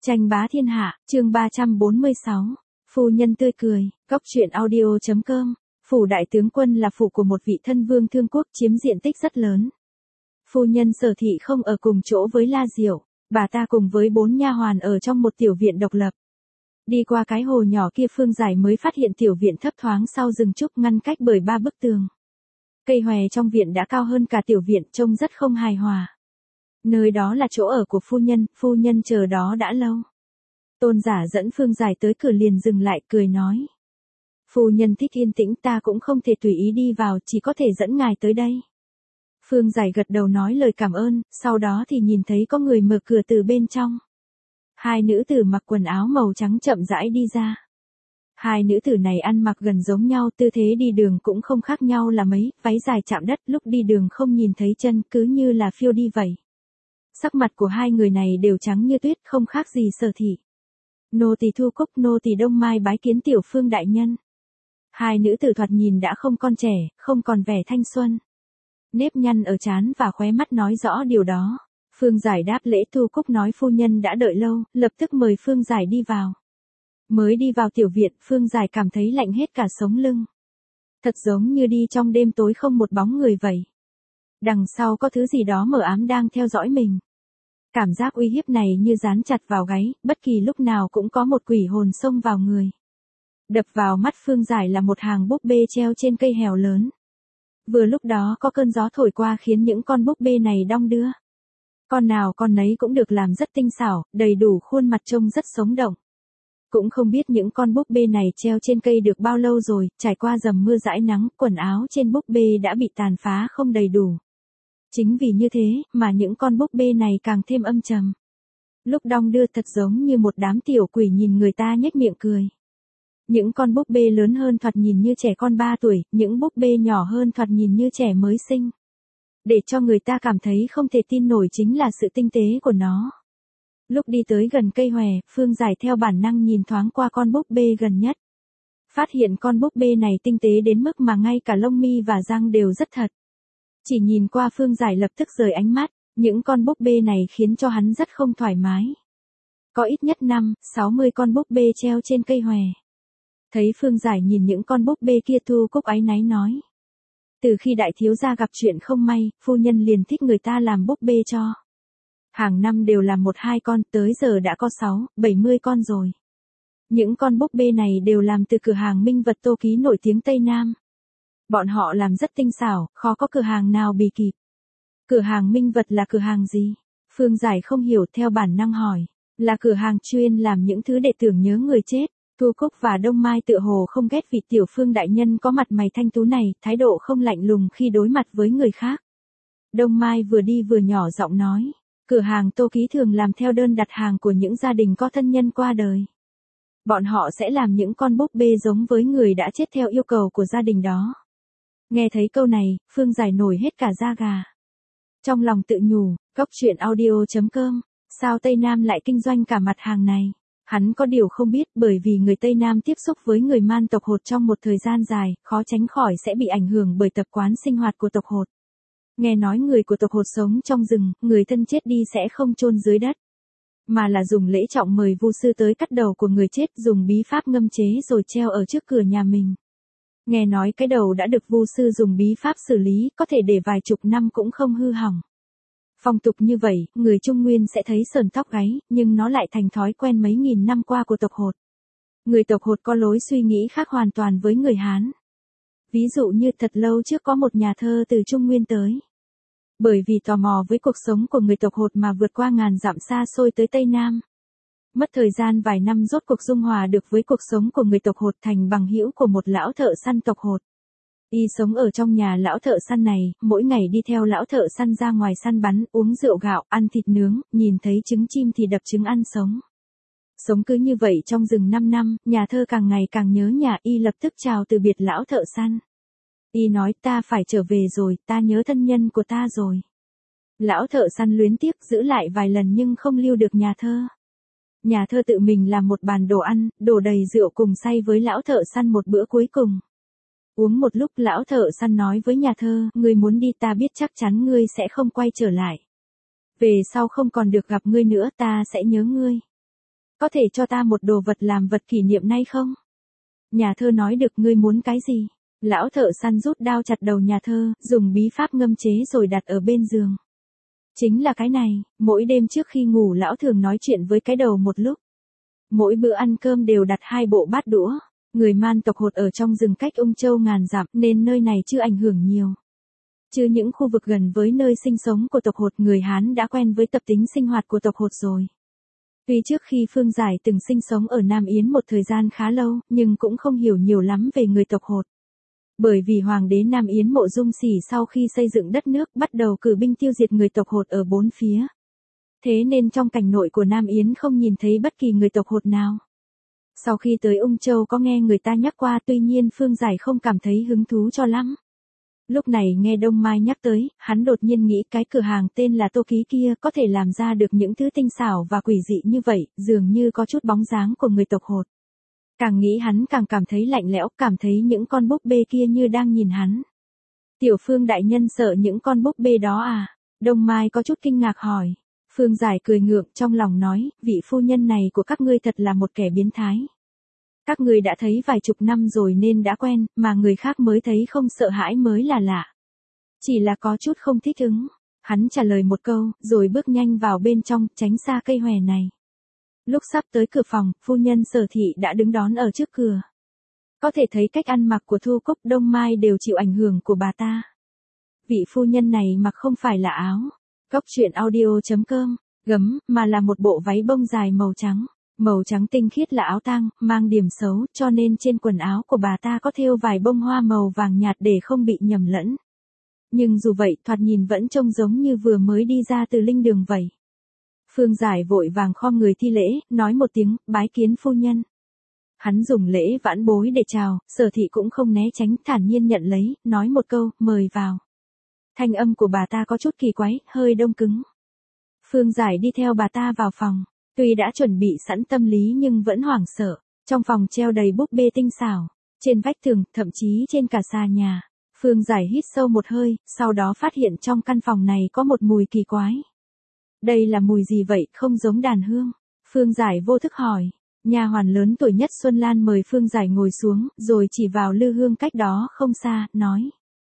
Tranh bá thiên hạ, chương 346. Phu nhân tươi cười, góc truyện audio.com. Phủ đại tướng quân là phủ của một vị thân vương Thương Quốc chiếm diện tích rất lớn. Phu nhân Sở Thị không ở cùng chỗ với La Diệu, bà ta cùng với 4 nha hoàn ở trong một tiểu viện độc lập. Đi qua cái hồ nhỏ kia Phương Giải mới phát hiện tiểu viện thấp thoáng sau rừng trúc ngăn cách bởi 3 bức tường. Cây hòe trong viện đã cao hơn cả tiểu viện, trông rất không hài hòa. Nơi đó là chỗ ở của phu nhân chờ đó đã lâu. Tôn Giả dẫn Phương Giải tới cửa liền dừng lại cười nói. Phu nhân thích yên tĩnh, ta cũng không thể tùy ý đi vào, chỉ có thể dẫn ngài tới đây. Phương Giải gật đầu nói lời cảm ơn, sau đó thì nhìn thấy có người mở cửa từ bên trong. 2 nữ tử mặc quần áo màu trắng chậm rãi đi ra. 2 nữ tử này ăn mặc gần giống nhau, tư thế đi đường cũng không khác nhau là mấy, váy dài chạm đất, lúc đi đường không nhìn thấy chân, cứ như là phiêu đi vậy. Sắc mặt của 2 người này đều trắng như tuyết, không khác gì Sở Thị. Nô tỳ Thu Cúc, nô tỳ Đông Mai bái kiến tiểu Phương đại nhân. 2 nữ tử thoạt nhìn đã không còn trẻ, không còn vẻ thanh xuân. Nếp nhăn ở trán và khóe mắt nói rõ điều đó. Phương Giải đáp lễ. Thu Cúc nói phu nhân đã đợi lâu, lập tức mời Phương Giải đi vào. Mới đi vào tiểu viện, Phương Giải cảm thấy lạnh hết cả sống lưng. Thật giống như đi trong đêm tối không một bóng người vậy. Đằng sau có thứ gì đó mờ ám đang theo dõi mình. Cảm giác uy hiếp này như dán chặt vào gáy, bất kỳ lúc nào cũng có một quỷ hồn xông vào người. Đập vào mắt Phương Giải là một hàng búp bê treo trên cây hèo lớn. Vừa lúc đó có cơn gió thổi qua khiến những con búp bê này đong đưa. Con nào con nấy cũng được làm rất tinh xảo, đầy đủ khuôn mặt trông rất sống động. Cũng không biết những con búp bê này treo trên cây được bao lâu rồi, trải qua dầm mưa dãi nắng, quần áo trên búp bê đã bị tàn phá không đầy đủ. Chính vì như thế mà những con búp bê này càng thêm âm trầm. Lúc đong đưa thật giống như một đám tiểu quỷ nhìn người ta nhếch miệng cười. Những con búp bê lớn hơn thoạt nhìn như trẻ con 3 tuổi, những búp bê nhỏ hơn thoạt nhìn như trẻ mới sinh. Để cho người ta cảm thấy không thể tin nổi chính là sự tinh tế của nó. Lúc đi tới gần cây hòe, Phương Giải theo bản năng nhìn thoáng qua con búp bê gần nhất. Phát hiện con búp bê này tinh tế đến mức mà ngay cả lông mi và răng đều rất thật. Chỉ nhìn qua Phương Giải lập tức rời ánh mắt, những con búp bê này khiến cho hắn rất không thoải mái. Có ít nhất 50-60 con búp bê treo trên cây hòe. Thấy Phương Giải nhìn những con búp bê kia, Thu Cúc áy náy nói. Từ khi đại thiếu gia gặp chuyện không may, phu nhân liền thích người ta làm búp bê cho. Hàng năm đều làm 1-2 con, tới giờ đã có 60-70 con rồi. Những con búp bê này đều làm từ cửa hàng Minh Vật Tô Ký nổi tiếng Tây Nam. Bọn họ làm rất tinh xảo, khó có cửa hàng nào bì kịp. Cửa hàng Minh Vật là cửa hàng gì? Phương Giải không hiểu, theo bản năng hỏi. Là cửa hàng chuyên làm những thứ để tưởng nhớ người chết. Thu Cúc và Đông Mai tựa hồ không ghét vị tiểu Phương đại nhân có mặt mày thanh tú này, thái độ không lạnh lùng khi đối mặt với người khác. Đông Mai vừa đi vừa nhỏ giọng nói. Cửa hàng Tô Ký thường làm theo đơn đặt hàng của những gia đình có thân nhân qua đời. Bọn họ sẽ làm những con búp bê giống với người đã chết theo yêu cầu của gia đình đó. Nghe thấy câu này, Phương Giải nổi hết cả da gà. Trong lòng tự nhủ, góc truyện audio.com, sao Tây Nam lại kinh doanh cả mặt hàng này? Hắn có điều không biết, bởi vì người Tây Nam tiếp xúc với người Man tộc Hột trong một thời gian dài, khó tránh khỏi sẽ bị ảnh hưởng bởi tập quán sinh hoạt của tộc Hột. Nghe nói người của tộc Hột sống trong rừng, người thân chết đi sẽ không chôn dưới đất, mà là dùng lễ trọng mời vu sư tới cắt đầu của người chết, dùng bí pháp ngâm chế rồi treo ở trước cửa nhà mình. Nghe nói cái đầu đã được vu sư dùng bí pháp xử lý, có thể để vài chục năm cũng không hư hỏng. Phong tục như vậy, người Trung Nguyên sẽ thấy sởn tóc gáy, nhưng nó lại thành thói quen mấy nghìn năm qua của tộc Hột. Người tộc Hột có lối suy nghĩ khác hoàn toàn với người Hán. Ví dụ như thật lâu trước có một nhà thơ từ Trung Nguyên tới. Bởi vì tò mò với cuộc sống của người tộc Hột mà vượt qua ngàn dặm xa xôi tới Tây Nam. Mất thời gian vài năm rốt cuộc dung hòa được với cuộc sống của người tộc Hột, thành bằng hữu của một lão thợ săn tộc Hột. Y sống ở trong nhà lão thợ săn này, mỗi ngày đi theo lão thợ săn ra ngoài săn bắn, uống rượu gạo, ăn thịt nướng, nhìn thấy trứng chim thì đập trứng ăn sống. Sống cứ như vậy trong rừng 5 năm, nhà thơ càng ngày càng nhớ nhà, y lập tức chào từ biệt lão thợ săn. Y nói, ta phải trở về rồi, ta nhớ thân nhân của ta rồi. Lão thợ săn luyến tiếc giữ lại vài lần nhưng không lưu được nhà thơ. Nhà thơ tự mình làm một bàn đồ ăn, đổ đầy rượu cùng say với lão thợ săn một bữa cuối cùng. Uống một lúc lão thợ săn nói với nhà thơ, ngươi muốn đi ta biết chắc chắn ngươi sẽ không quay trở lại. Về sau không còn được gặp ngươi nữa, ta sẽ nhớ ngươi. có thể cho ta một đồ vật làm vật kỷ niệm nay không? Nhà thơ nói được, ngươi muốn cái gì? Lão thợ săn rút đao chặt đầu nhà thơ, dùng bí pháp ngâm chế rồi đặt ở bên giường. Chính là cái này, mỗi đêm trước khi ngủ lão thường nói chuyện với cái đầu một lúc. Mỗi bữa ăn cơm đều đặt 2 bộ bát đũa. Người Man tộc Hột ở trong rừng cách Ung Châu ngàn dặm nên nơi này chưa ảnh hưởng nhiều. Chứ những khu vực gần với nơi sinh sống của tộc Hột, người Hán đã quen với tập tính sinh hoạt của tộc Hột rồi. Tuy trước khi Phương Giải từng sinh sống ở Nam Yến một thời gian khá lâu, nhưng cũng không hiểu nhiều lắm về người tộc Hột. Bởi vì Hoàng đế Nam Yến Mộ Dung Sỉ sau khi xây dựng đất nước bắt đầu cử binh tiêu diệt người tộc Hột ở 4 phía. Thế nên trong cảnh nội của Nam Yến không nhìn thấy bất kỳ người tộc Hột nào. Sau khi tới Ung Châu có nghe người ta nhắc qua, tuy nhiên Phương Giải không cảm thấy hứng thú cho lắm. Lúc này nghe Đông Mai nhắc tới, hắn đột nhiên nghĩ cái cửa hàng tên là Tô Ký kia có thể làm ra được những thứ tinh xảo và quỷ dị như vậy, dường như có chút bóng dáng của người tộc Hột. Càng nghĩ hắn càng cảm thấy lạnh lẽo, cảm thấy những con búp bê kia như đang nhìn hắn. Tiểu Phương đại nhân sợ những con búp bê đó à? Đông Mai có chút kinh ngạc hỏi. Phương Giải cười ngượng trong lòng nói, vị phu nhân này của các ngươi thật là một kẻ biến thái. Các ngươi đã thấy vài chục năm rồi nên đã quen, mà người khác mới thấy không sợ hãi mới là lạ. Chỉ là có chút không thích ứng. Hắn trả lời một câu, rồi bước nhanh vào bên trong, tránh xa cây hòe này. Lúc sắp tới cửa phòng, phu nhân Sở Thị đã đứng đón ở trước cửa. Có thể thấy cách ăn mặc của Thu Cúc, Đông Mai đều chịu ảnh hưởng của bà ta. Vị phu nhân này mặc không phải là áo Cóc truyện audio.com, gấm, mà là một bộ váy bông dài màu trắng. Màu trắng tinh khiết là áo tang, mang điểm xấu, cho nên trên quần áo của bà ta có thêu vài bông hoa màu vàng nhạt để không bị nhầm lẫn. Nhưng dù vậy, thoạt nhìn vẫn trông giống như vừa mới đi ra từ linh đường vậy. Phương Giải vội vàng khom người thi lễ, nói một tiếng, bái kiến phu nhân. Hắn dùng lễ vãn bối để chào, Sở Thị cũng không né tránh, thản nhiên nhận lấy, nói một câu, mời vào. Thanh âm của bà ta có chút kỳ quái, hơi đông cứng. Phương Giải đi theo bà ta vào phòng, tuy đã chuẩn bị sẵn tâm lý nhưng vẫn hoảng sợ. Trong phòng treo đầy búp bê tinh xảo, trên vách tường, thậm chí trên cả xà nhà. Phương Giải hít sâu một hơi, sau đó phát hiện trong căn phòng này có một mùi kỳ quái. Đây là mùi gì vậy, không giống đàn hương? Phương Giải vô thức hỏi. Nha hoàn lớn tuổi nhất Xuân Lan mời Phương Giải ngồi xuống, rồi chỉ vào lư hương cách đó không xa, nói.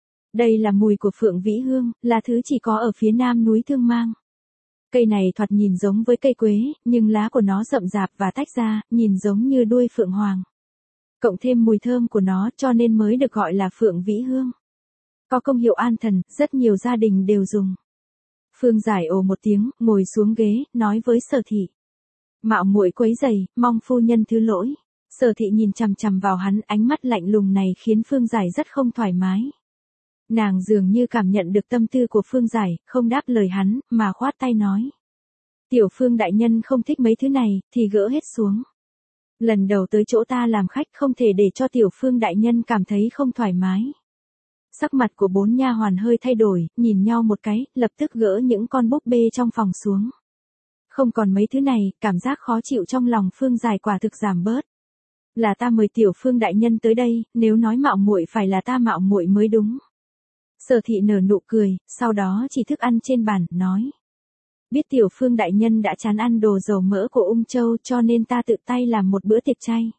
Đây là mùi của phượng vĩ hương, là thứ chỉ có ở phía nam núi Thương Mang. Cây này thoạt nhìn giống với cây quế, nhưng lá của nó rậm rạp và tách ra, nhìn giống như đuôi phượng hoàng. Cộng thêm mùi thơm của nó cho nên mới được gọi là phượng vĩ hương. Có công hiệu an thần, rất nhiều gia đình đều dùng. Phương Giải ồ một tiếng, ngồi xuống ghế, nói với Sở Thị. Mạo muội quấy rầy, mong phu nhân thứ lỗi. Sở Thị nhìn chằm chằm vào hắn, ánh mắt lạnh lùng này khiến Phương Giải rất không thoải mái. Nàng dường như cảm nhận được tâm tư của Phương Giải, không đáp lời hắn, mà khoát tay nói. Tiểu Phương đại nhân không thích mấy thứ này, thì gỡ hết xuống. Lần đầu tới chỗ ta làm khách không thể để cho Tiểu Phương đại nhân cảm thấy không thoải mái. Sắc mặt của 4 nha hoàn hơi thay đổi, nhìn nhau một cái, lập tức gỡ những con búp bê trong phòng xuống. Không còn mấy thứ này, cảm giác khó chịu trong lòng Phương Giải quả thực giảm bớt. Là ta mời Tiểu Phương đại nhân tới đây, nếu nói mạo muội phải là ta mạo muội mới đúng. Sở Thị nở nụ cười, sau đó chỉ thức ăn trên bàn, nói. Biết Tiểu Phương đại nhân đã chán ăn đồ dầu mỡ của Ung Châu cho nên ta tự tay làm một bữa tiệc chay.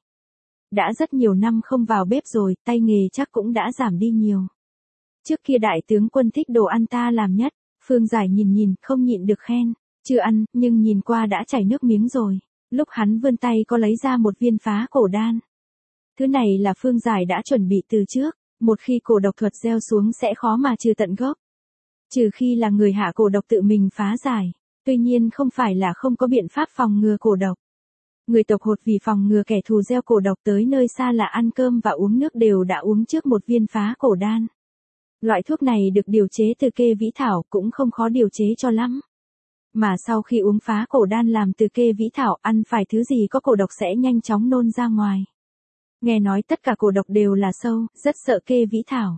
Đã rất nhiều năm không vào bếp rồi, tay nghề chắc cũng đã giảm đi nhiều. Trước kia đại tướng quân thích đồ ăn ta làm nhất, Phương Giải nhìn, không nhịn được khen. Chưa ăn, nhưng nhìn qua đã chảy nước miếng rồi. Lúc hắn vươn tay có lấy ra một viên phá cổ đan. Thứ này là Phương Giải đã chuẩn bị từ trước. Một khi cổ độc thuật gieo xuống sẽ khó mà trừ tận gốc. Trừ khi là người hạ cổ độc tự mình phá giải. Tuy nhiên không phải là không có biện pháp phòng ngừa cổ độc. Người tộc Hột vì phòng ngừa kẻ thù gieo cổ độc tới nơi xa là ăn cơm và uống nước đều đã uống trước một viên phá cổ đan. Loại thuốc này được điều chế từ kê vĩ thảo, cũng không khó điều chế cho lắm. Mà sau khi uống phá cổ đan làm từ kê vĩ thảo, ăn phải thứ gì có cổ độc sẽ nhanh chóng nôn ra ngoài. Nghe nói tất cả cổ độc đều là sâu, rất sợ kê vĩ thảo.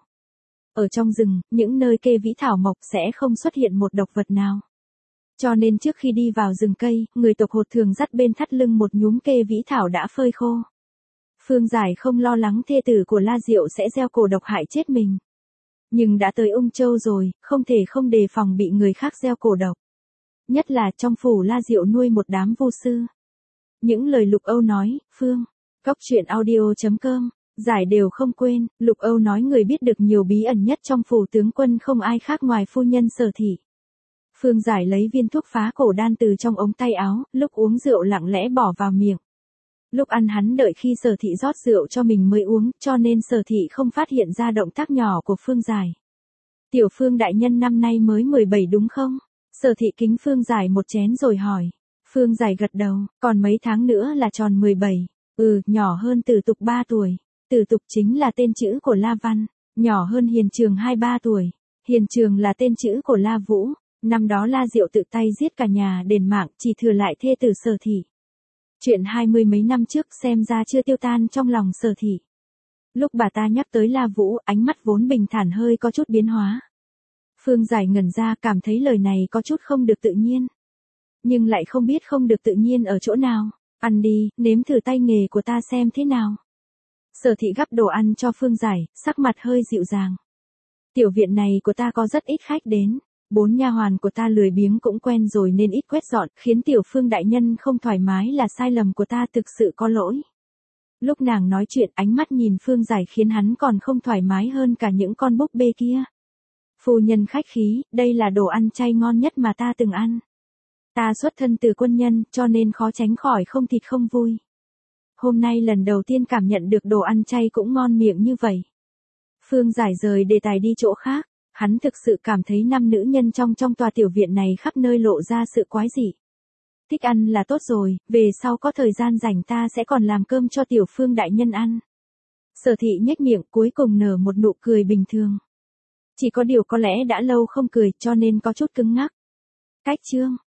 Ở trong rừng, những nơi kê vĩ thảo mọc sẽ không xuất hiện một độc vật nào. Cho nên trước khi đi vào rừng cây, người tộc Hột thường dắt bên thắt lưng một nhúm kê vĩ thảo đã phơi khô. Phương Giải không lo lắng thê tử của La Diệu sẽ gieo cổ độc hại chết mình. Nhưng đã tới Ung Châu rồi, không thể không đề phòng bị người khác gieo cổ độc. Nhất là trong phủ La Diệu nuôi một đám vu sư. những lời Lục Âu nói, Phương. Góc truyện audio.com, giải đều không quên, Lục Âu nói người biết được nhiều bí ẩn nhất trong phủ tướng quân không ai khác ngoài phu nhân Sở Thị. Phương Giải lấy viên thuốc phá cổ đan từ trong ống tay áo, lúc uống rượu lặng lẽ bỏ vào miệng. Lúc ăn hắn đợi khi Sở Thị rót rượu cho mình mới uống, cho nên Sở Thị không phát hiện ra động tác nhỏ của Phương Giải. Tiểu Phương đại nhân năm nay mới 17 đúng không? Sở Thị kính Phương Giải một chén rồi hỏi. Phương Giải gật đầu, còn mấy tháng nữa là tròn 17. Nhỏ hơn Tử Tục 3 tuổi. Tử Tục chính là tên chữ của La Văn, nhỏ hơn Hiền Trường 2-3 tuổi. Hiền Trường là tên chữ của La Vũ. Năm đó La Diệu tự tay giết cả nhà đền mạng, chỉ thừa lại thê tử Sở Thị. Chuyện 20 mấy năm trước xem ra chưa tiêu tan trong lòng Sở Thị. Lúc bà ta nhắc tới La Vũ, ánh mắt vốn bình thản hơi có chút biến hóa. Phương Giải ngẩn ra, cảm thấy lời này có chút không được tự nhiên. Nhưng lại không biết không được tự nhiên ở chỗ nào. Ăn đi, nếm thử tay nghề của ta xem thế nào. Sở Thị gắp đồ ăn cho Phương Giải, sắc mặt hơi dịu dàng. Tiểu viện này của ta có rất ít khách đến. 4 nha hoàn của ta lười biếng cũng quen rồi nên ít quét dọn, khiến Tiểu Phương đại nhân không thoải mái là sai lầm của ta, thực sự có lỗi. Lúc nàng nói chuyện, ánh mắt nhìn Phương Giải khiến hắn còn không thoải mái hơn cả những con búp bê kia. Phu nhân khách khí, đây là đồ ăn chay ngon nhất mà ta từng ăn. Ta xuất thân từ quân nhân, cho nên khó tránh khỏi không thịt không vui. Hôm nay lần đầu tiên cảm nhận được đồ ăn chay cũng ngon miệng như vậy. Phương Giải rời đề tài đi chỗ khác. Hắn thực sự cảm thấy 5 nữ nhân trong tòa tiểu viện này khắp nơi lộ ra sự quái dị. Thích ăn là tốt rồi, về sau có thời gian rảnh ta sẽ còn làm cơm cho Tiểu Phương đại nhân ăn. Sở Thị nhếch miệng cuối cùng nở một nụ cười bình thường. Chỉ có điều có lẽ đã lâu không cười cho nên có chút cứng ngắc. Cách chương.